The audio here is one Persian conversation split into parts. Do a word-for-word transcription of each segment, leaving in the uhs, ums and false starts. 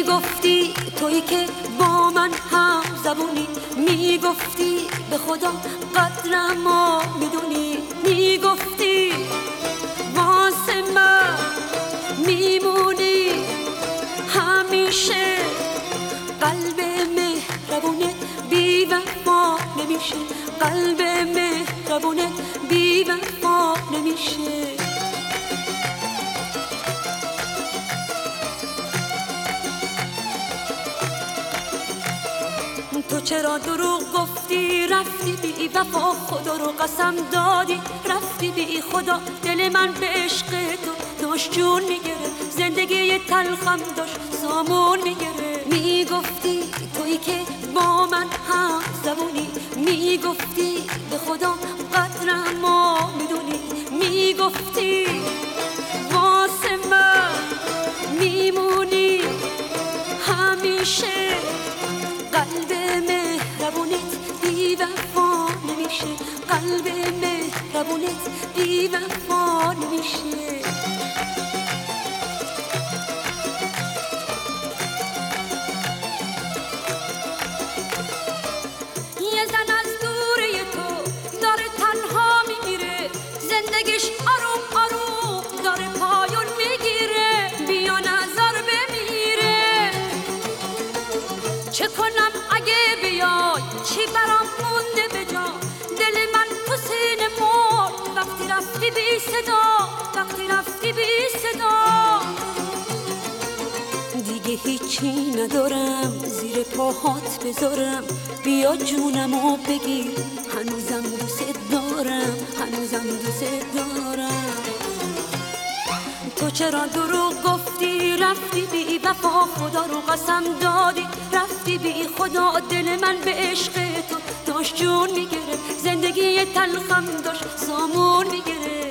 میگفتی تویی که با من هم زبونی، میگفتی به خدا قدرمو میدونی، میگفتی واسه من میمونی همیشه. قلب مهربونت بی وفا نمیشه، قلب مهربونت بی وفا نمیشه. تو چرا دروغ گفتی رفتی بی وفا، خدا رو قسم دادی رفتی بی خدا. دل من به عشق تو داشت جون میگره، زندگی تلخم داشت سامون میگره. میگفتی تویی که با من هم زبونی، میگفتی به خدا قدرمو میدونی، میگفتی واسه من میمونی همیشه. قلب مهربونت بی وفا نمیشه، قلب مهربونت بی وفا نمیشه. یه زن از دوره تو داره تنها میمیره، زندگیش آروم آروم داره پایون میگیره. بیا نظر بمیره، چه کنم اگه بیای، چی برام مونده به جا. دل من تو سینه مرد وقتی رفتی بی صدا، وقتی رفتی بی صدا. دیگه هیچی ندارم زیر پاهات بذارم، بیا جونمو بگیر هنوزم دوست دارم، هنوزم دوست دارم. تو چرا دروغ گفتی رفتی بی وفا، خدا رو قسم دادی رفتی بی خدا. دل من به عشق تو داشت جون میگره، زندگی تلخم داشت سامون میگره.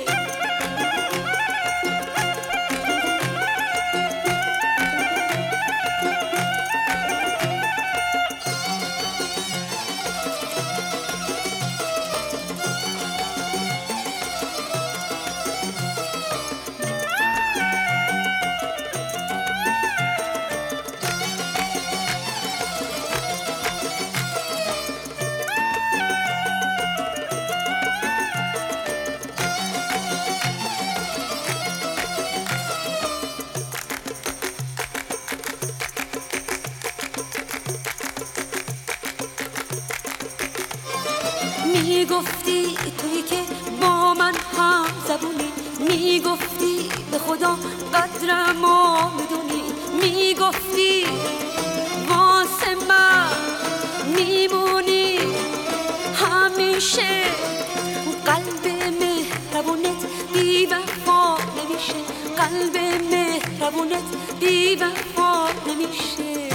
میگفتی تویی که با من هم زبونی، میگفتی به خدا قدرمو میدونی، میگفتی واسه من میمونی همیشه. قلب مهربونت بی وفا نمیشه، قلب مهربونت بی وفا نمیشه.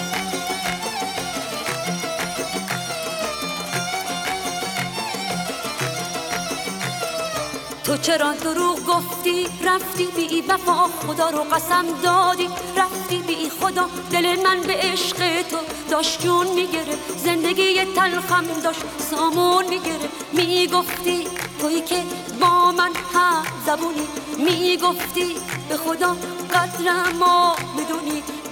تو چرا دروغ گفتی رفتی بی وفا، خدا رو قسم دادی رفتی بی خدا. دل من به عشق تو داشت جون میگره، زندگی تلخم داشت سامون میگره. میگفتی تویی که با من هم زبونی، میگفتی به خدا قدرمو میدونی،